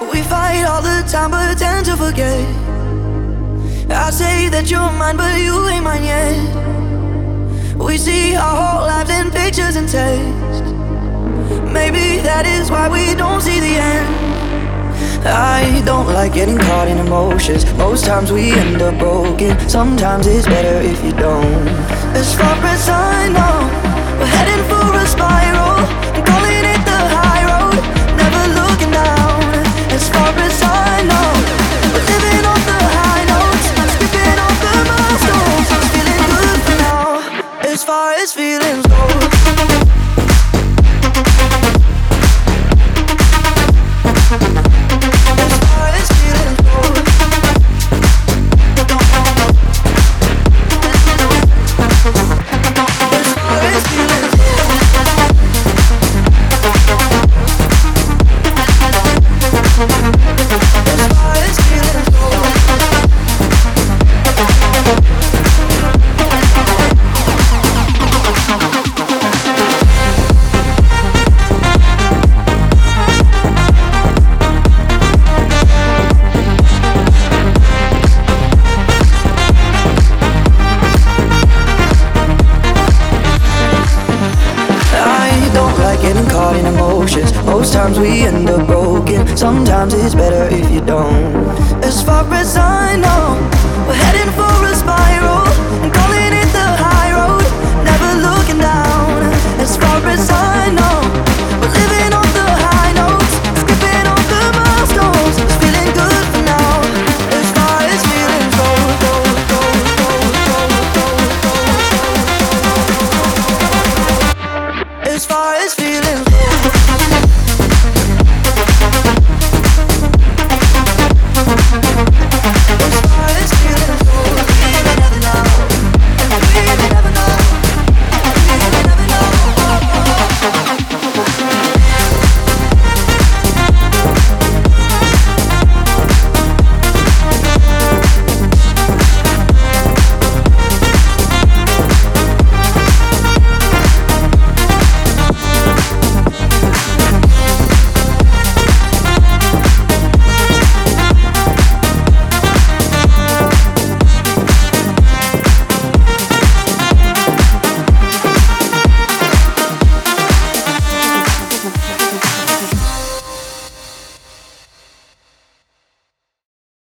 We fight all the time but tend to forget. I say that you're mine but you ain't mine yet. We see our whole lives in pictures and text. Maybe that is why we don't see the end. I don't like getting caught in emotions. Most times we end up broken. Sometimes it's better if you don't. As far as I know, we're heading for a spiral. I'm calling it the high road, never looking down. As far as I know, we're living off the high notes, skipping off the milestones. It's feeling good for now, as far as feelings go. Most times we end up broken. Sometimes it's better if you don't. As far as I know, we're heading for a spiral. I'm calling it the high road, never looking down. As far as I know,